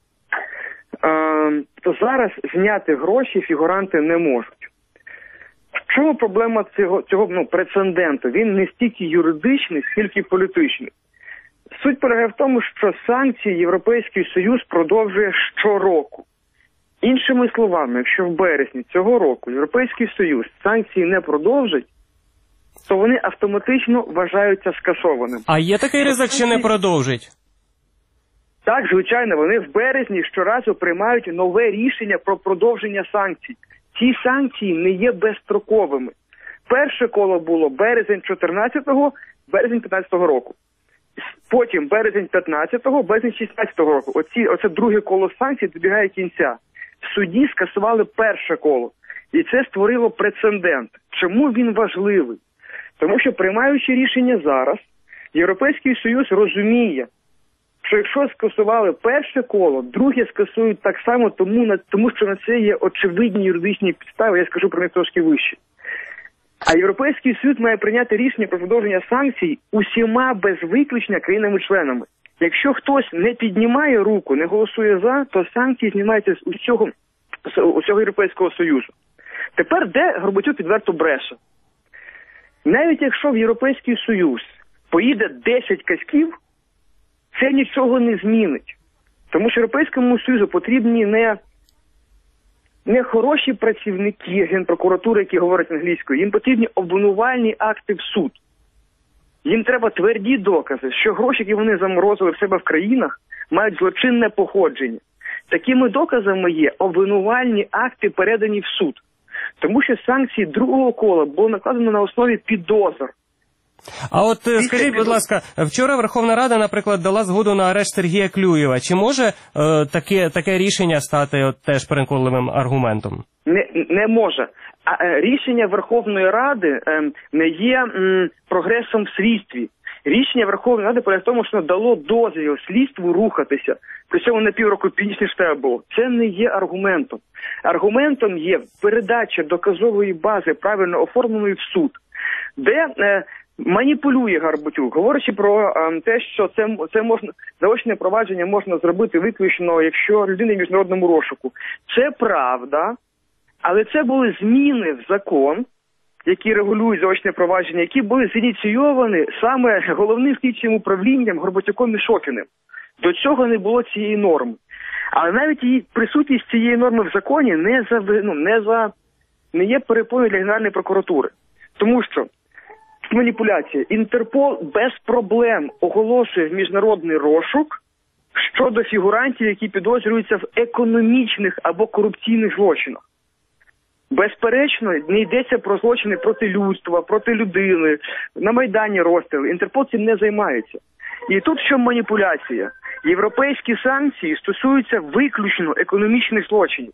Е, то зараз зняти гроші фігуранти не можуть. В чому проблема цього, цього ну, прецеденту? Він не стільки юридичний, скільки політичний. Суть полягає в тому, що санкції Європейський Союз продовжує щороку. Іншими словами, якщо в березні цього року Європейський Союз санкції не продовжить, то вони автоматично вважаються скасованими. А є такий ризик, що не продовжить? Так, звичайно, вони в березні щоразу приймають нове рішення про продовження санкцій. Ці санкції не є безстроковими. Перше коло було березень чотирнадцятого, березень п'ятнадцятого року. Потім березень п'ятнадцятого, березень шістнадцятого року. Оці, оце друге коло санкцій добігає кінця. В суді скасували перше коло. І це створило прецедент. Чому він важливий? Тому що, приймаючи рішення зараз, Європейський Союз розуміє, що якщо скасували перше коло, друге скасують так само, тому, на, тому що на це є очевидні юридичні підстави, я скажу про них трошки вище. А Європейський Союз має прийняти рішення про продовження санкцій усіма без виключення країнами-членами. Якщо хтось не піднімає руку, не голосує за, то санкції знімаються з усього, з усього Європейського Союзу. Тепер де Горбатюк відверто бреше? Навіть якщо в Європейський Союз поїде десять казків, це нічого не змінить. Тому що Європейському Союзу потрібні не, не хороші працівники Генпрокуратури, які говорять англійською, їм потрібні обвинувальні акти в суд. Їм треба тверді докази, що гроші, які вони заморозили в себе в країнах, мають злочинне походження. Такими доказами є обвинувальні акти, передані в суд. Тому що санкції другого кола було накладено на основі підозр. А от скажіть, будь ласка, вчора Верховна Рада, наприклад, дала згоду на арешт Сергія Клюєва. Чи може е, таке, таке рішення стати от, теж переконливим аргументом? Не, не може. А е, рішення Верховної Ради е, не є м, прогресом в слідстві. Рішення Верховної Ради полягає в тому, що дало дозвіл слідству рухатися. При цьому на півроку пізніше ніж треба було. Це не є аргументом. Аргументом є передача доказової бази, правильно оформленої в суд, де е, маніпулює Горбатюк, говорячи про е, те, що це, це можна, заочне провадження можна зробити виключно, якщо людина в міжнародному розшуку. Це правда, але це були зміни в закон, які регулюють заочне провадження, які були зініційовані саме головним слідчим управлінням Горбатюком і Шокіним. До цього не було цієї норми. Але навіть її присутність цієї норми в законі не, за, ну, не, за, не є перепоною для Генеральної прокуратури. Тому що маніпуляція. Інтерпол без проблем оголошує міжнародний розшук щодо фігурантів, які підозрюються в економічних або корупційних злочинах. Безперечно, не йдеться про злочини проти людства, проти людини, на Майдані розстріли. Інтерпол цим не займається. І тут що маніпуляція? Європейські санкції стосуються виключно економічних злочинів.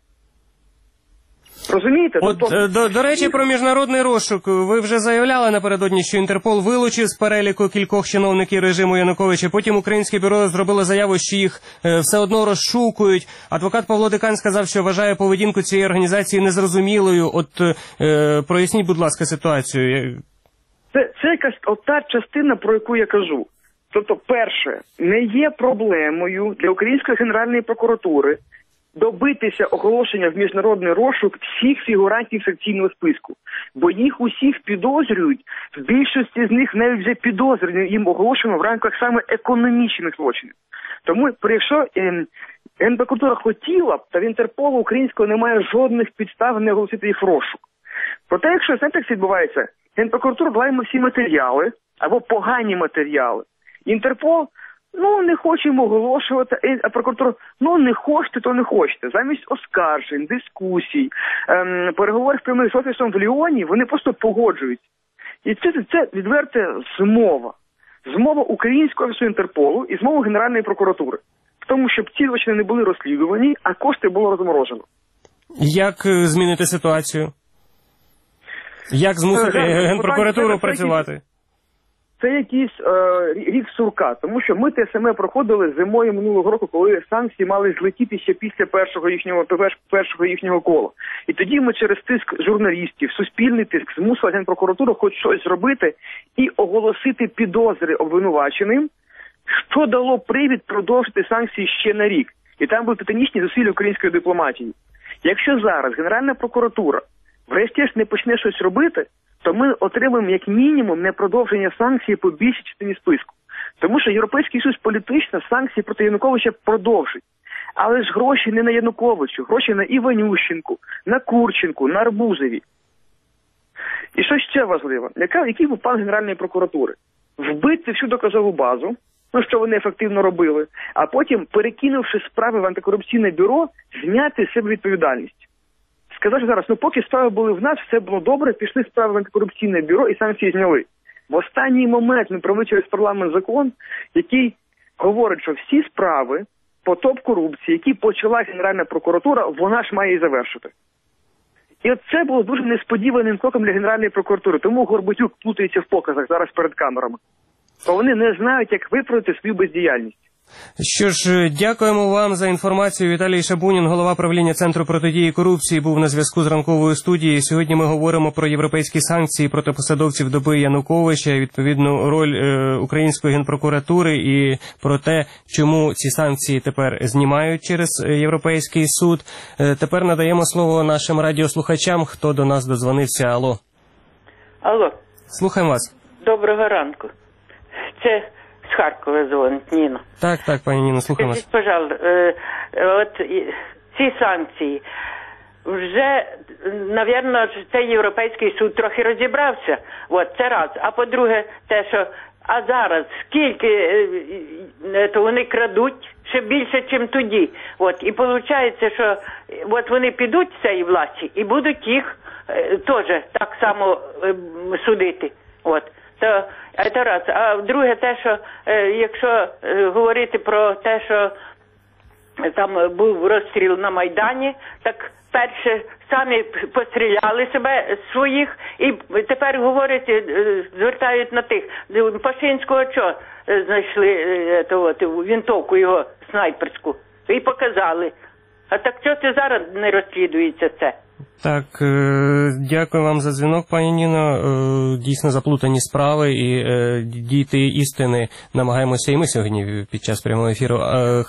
Розумієте? От, тобто... до, до речі, про міжнародний розшук. Ви вже заявляли напередодні, що Інтерпол вилучив з переліку кількох чиновників режиму Януковича. Потім Українське бюро зробило заяву, що їх е, все одно розшукують. Адвокат Павло Дикань сказав, що вважає поведінку цієї організації незрозумілою. От е, проясніть, будь ласка, ситуацію. Це, це якась ота частина, про яку я кажу. Тобто, перше, не є проблемою для Української Генеральної прокуратури добитися оголошення в міжнародний розшук всіх фігурантів санкційного списку. Бо їх усіх підозрюють, в більшості з них навіть вже підозрюють, їм оголошено в рамках саме економічних злочинів. Тому, якщо е, Генпрокуратура хотіла б, та в Інтерполу українського немає жодних підстав не оголосити їх в розшук. Проте, якщо знаєте, як це відбувається, Генпрокуратура дала всі матеріали, або погані матеріали. Інтерпол, ну, не хочемо оголошувати, а прокуратура, ну, не хочете, то не хочете. Замість оскаржень, дискусій, ем, переговорів прямих з офісом в Ліоні, вони просто погоджуються. І це, це відверта змова. Змова українського офісу Інтерполу і змова Генеральної прокуратури. В тому, щоб ці злочини не були розслідувані, а кошти було розморожено. Як змінити ситуацію? Як змусити Генпрокуратуру працювати? Це якийсь е, рік сурка, тому що ми те саме проходили зимою минулого року, коли санкції мали злетіти ще після першого їхнього, першого їхнього кола. І тоді ми через тиск журналістів, суспільний тиск, змусили Генпрокуратуру хоч щось зробити і оголосити підозри обвинуваченим, що дало привід продовжити санкції ще на рік. І там були титанічні зусилля української дипломатії. Якщо зараз Генеральна прокуратура врешті-решт не почне щось робити, то ми отримаємо як мінімум непродовження санкцій по більшій частині списку. Тому що Європейський Союз політично санкції проти Януковича продовжить. Але ж гроші не на Януковичу, гроші на Іванющенку, на Курченку, на Арбузові. І що ще важливо, яка, який був план Генеральної прокуратури? Вбити всю доказову базу, ну що вони ефективно робили, а потім, перекинувши справи в антикорупційне бюро, зняти з себе відповідальність. Сказати зараз, ну поки справи були в нас, все було добре, пішли справи в антикорупційне бюро і санкції зняли. В останній момент ми провели через парламент закон, який говорить, що всі справи по топ-корупції, які почала Генеральна прокуратура, вона ж має і завершити. І от це було дуже несподіваним кроком для Генеральної прокуратури. Тому Горбатюк плутається в показах зараз перед камерами. Бо вони не знають, як виправити свою бездіяльність. Що ж, дякуємо вам за інформацію. Віталій Шабунін, голова правління Центру протидії корупції, був на зв'язку з ранковою студією. Сьогодні ми говоримо про європейські санкції проти посадовців доби Януковича, відповідну роль е, Української Генпрокуратури і про те, чому ці санкції тепер знімають через Європейський суд. Е, тепер надаємо слово нашим радіослухачам, хто до нас дозвонився. Алло. Алло. Слухаємо вас. Доброго ранку. Це з Харкова дзвонить Ніна. Так, так, пані Ніно, слухаємо вас. Скажіть, пожалуйста, е, от ці санкції, вже, навірно, цей Європейський суд трохи розібрався, от, це раз. А по-друге, те, що, а зараз, скільки е, то вони крадуть, ще більше, ніж тоді. От, і виходить, що от вони підуть з цієї власті і будуть їх е, теж так само е, судити. От. То це раз. А друге, те, що е, якщо е, говорити про те, що там був розстріл на Майдані, так перше самі постріляли себе своїх і тепер говорять, е, звертають на тих. Пашинського що е, знайшли е, то, от, винтовку його снайперську і показали. А так що це зараз не розслідується це? Так, дякую вам за дзвінок, пані Ніно. Дійсно заплутані справи і дійти істини намагаємося і ми сьогодні під час прямого ефіру.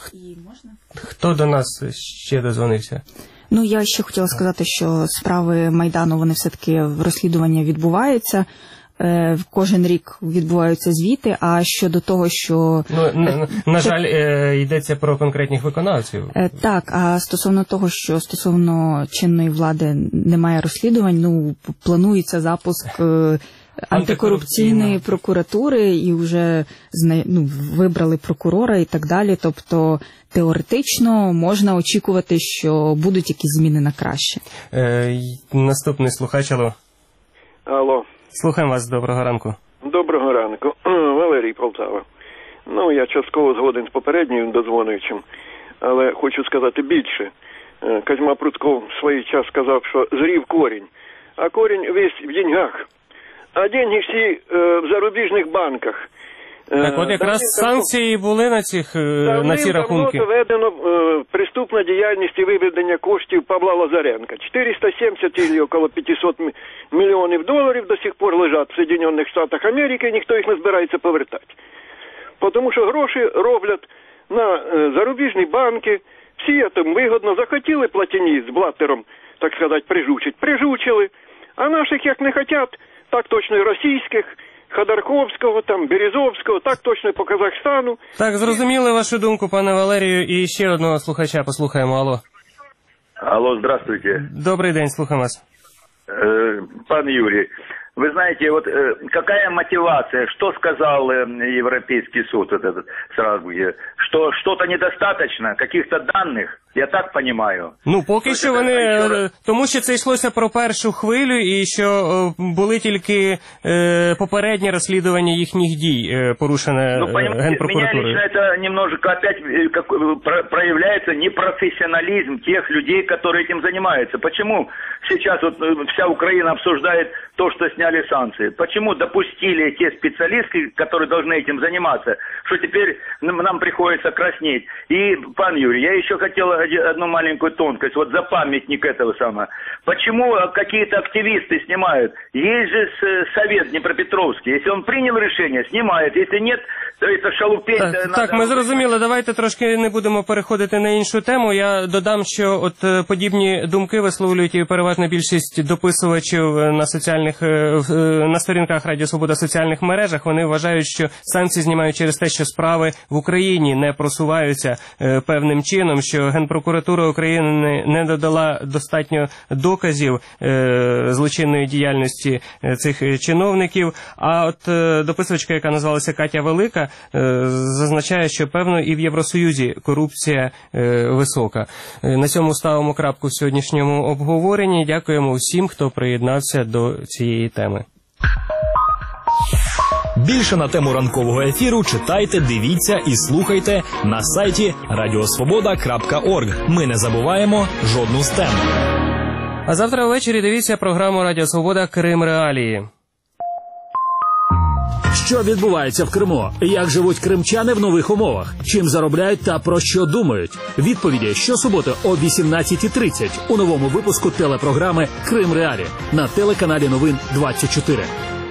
Хто до нас ще дозвонився? Ну, я ще хотіла сказати, що справи Майдану, вони все-таки в розслідуванні відбуваються. Кожен рік відбуваються звіти, а щодо того, що... Ну, на, на жаль, йдеться про конкретних виконавців. Так, а стосовно того, що стосовно чинної влади немає розслідувань, ну, планується запуск антикорупційної прокуратури і вже ну, вибрали прокурора і так далі. Тобто теоретично можна очікувати, що будуть якісь зміни на краще. Е, наступний слухач, алло. Алло. Слухаємо вас, доброго ранку. Доброго ранку. Валерій, Полтава. Ну, я частково згоден з попереднім дозвонюючим, але хочу сказати більше. Козьма Прутков в свій час сказав, що зрів корінь, а корінь весь в деньгах. А деньги всі е, в зарубіжних банках. Так от якраз санкції були на, цих, на ці рахунки. Давно доведено е, преступна діяльність і виведення коштів Павла Лазаренка. чотириста сімдесят или около п'ятсот мільйонів доларів до сих пор лежать в Соединенных Штатах Америки, і ніхто їх не збирається повертати. Тому що гроші роблять на е, зарубіжні банки, всі там вигодно захотіли Платіні з Блаттером, так сказати, прижучить, прижучили, а наших як не хотять, так точно і російських, Ходорковського, там, Березовського, так точно і по Казахстану. Так, зрозуміли вашу думку, пане Валерію, і ще одного слухача послухаємо, алло. Алло, здравствуйте. Добрий день, слухаємо вас. Э, пан Юрий, вы знаете, вот э, какая мотивация, что сказал э, Европейский суд, вот этот, сразу, э, что что-то недостаточно, каких-то данных, я так понимаю. Ну, поки що вони, тому що це йшлося про першу хвилю, і що були тільки е, попередні розслідування їхніх дій, е, порушене ну, Генпрокуратурою. Меня лично это немножко опять э, как, про, проявляется непрофессионализм тех людей, которые этим занимаются. Почему сейчас вот вся Украина обсуждает то, что сняли санкции? Почему допустили те специалисты, которые должны этим заниматься, что теперь нам приходится краснеть? И, пан Юрий, я еще хотел одну маленькую тонкость, вот за памятник этого самого. Почему какие-то активисты снимают? Есть же совет Днепропетровский. Если он принял решение, снимает. Если нет, то это шалупень. Так, надо... так, ми зрозуміли. Давайте трошки не будемо переходити на іншу тему. Я додам, що от подібні думки висловлюють і переважна більшість дописувачів на соціальних на сторінках Радіо Свобода в соціальних мережах. Вони вважають, що санкції знімають через те, що справи в Україні не просуваються певним чином, що Генпрокуратура України не додала достатньо доказів е, злочинної діяльності цих чиновників. А от е, дописувачка, яка називалася Катя Велика, е, зазначає, що певно і в Євросоюзі корупція е, висока. Е, на цьому ставимо крапку в сьогоднішньому обговоренні. Дякуємо всім, хто приєднався до цієї теми. Більше на тему ранкового ефіру читайте, дивіться і слухайте на сайті радіосвобода крапка орг. Ми не забуваємо жодну з тем. А завтра ввечері дивіться програму Радіо Свобода «Крим Реалії». Що відбувається в Криму? Як живуть кримчани в нових умовах? Чим заробляють та про що думають? Відповіді щосуботи о вісімнадцятій тридцять у новому випуску телепрограми «Крим Реалії» на телеканалі Новин двадцять чотири.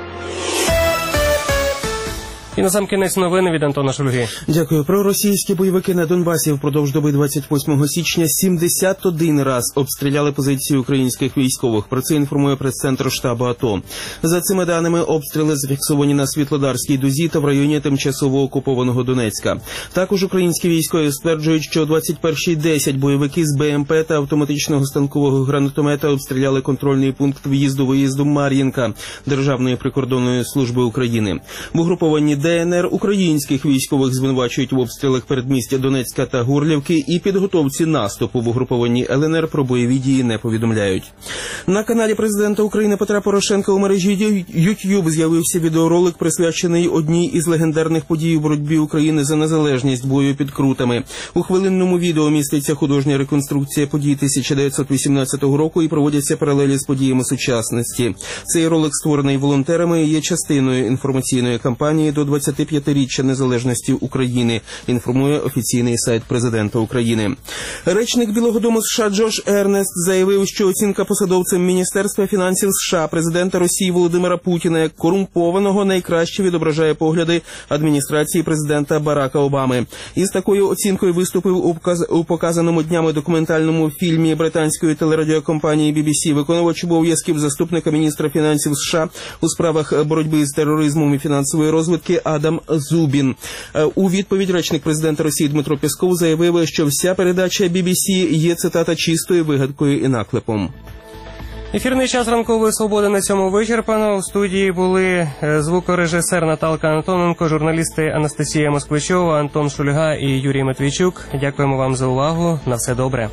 І на сам кінець новини від Антона Шульги. Дякую. Про російські бойовики на Донбасі впродовж доби двадцять восьмого січня сімдесят один раз обстріляли позиції українських військових. Про це інформує прес-центр штабу АТО. За цими даними, обстріли зафіксовані на Світлодарській дузі та в районі тимчасово окупованого Донецька. Також українські військові стверджують, що о двадцять першій десять бойовики з БМП та автоматичного станкового гранатомета обстріляли контрольний пункт в'їзду-виїзду Мар'їнка Державної прикордонної служби України. В угрупованні ДНР українських військових звинувачують в обстрілах передмістя Донецька та Горлівки і підготовці наступу. В угрупованні ЛНР про бойові дії не повідомляють. На каналі президента України Петра Порошенка у мережі YouTube з'явився відеоролик, присвячений одній із легендарних подій у боротьбі України за незалежність бою під Крутами. У хвилинному відео міститься художня реконструкція подій тисяча дев'ятсот вісімнадцятого року і проводяться паралелі з подіями сучасності. Цей ролик, створений волонтерами, є частиною інформаційної кампанії до двадцятип'ятиріччя незалежності України, інформує офіційний сайт президента України. Речник Білого дому США Джош Ернест заявив, що оцінка посадовцем Міністерства фінансів США президента Росії Володимира Путіна як корумпованого найкраще відображає погляди адміністрації президента Барака Обами. Із такою оцінкою виступив у, показ... у показаному днями документальному фільмі британської телерадіокомпанії бі бі сі виконувач обов'язків заступника міністра фінансів США у справах боротьби з тероризмом і фінансової розвитки Адам Зубін. У відповідь речник президента Росії Дмитро Пєсков заявив, що вся передача бі бі сі є, цитата, чистою вигадкою і наклепом. Ефірний час ранкової свободи на цьому вичерпано. У студії були звукорежисер Наталка Антоненко, журналісти Анастасія Москвичова, Антон Шульга і Юрій Матвійчук. Дякуємо вам за увагу. На все добре.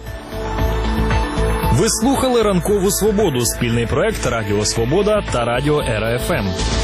Ви слухали «Ранкову свободу» – спільний проект Радіо Свобода та Радіо Ера Еф Ем.